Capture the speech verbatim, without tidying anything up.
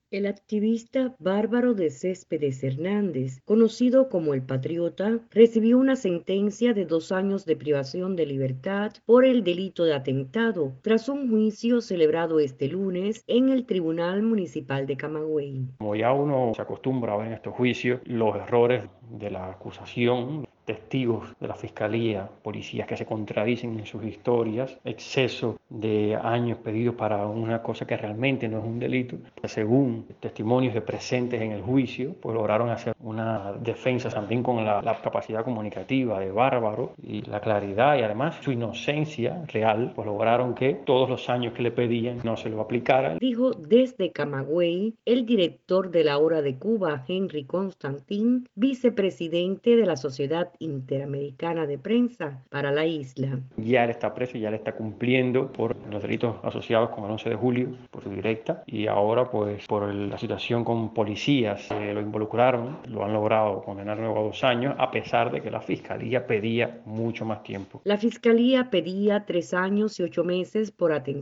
El activista Bárbaro de Céspedes Hernández, conocido como El Patriota, recibió una sentencia de dos años de privación de libertad por el delito de atentado, tras un juicio celebrado este lunes en el Tribunal Municipal de Camagüey. Como ya uno se acostumbra a ver en estos juicios, los errores de la acusación, testigos de la fiscalía, policías que se contradicen en sus historias, exceso de años pedidos para una cosa que realmente no es un delito. Según testimonios de presentes en el juicio, pues lograron hacer una defensa también con la, la capacidad comunicativa de Bárbaro y la claridad y además su inocencia real, pues lograron que todos los años que le pedían no se lo aplicaran. Dijo desde Camagüey el director de la Hora de Cuba, Henry Constantín, vicepresidente de la Sociedad Interamericana de Prensa para la isla. Ya él está preso y ya él está cumpliendo por los delitos asociados con el once de julio, por su directa, y ahora pues por la situación con policías que lo involucraron, lo han logrado condenar luego a dos años, a pesar de que la fiscalía pedía mucho más tiempo. La fiscalía pedía tres años y ocho meses por atentado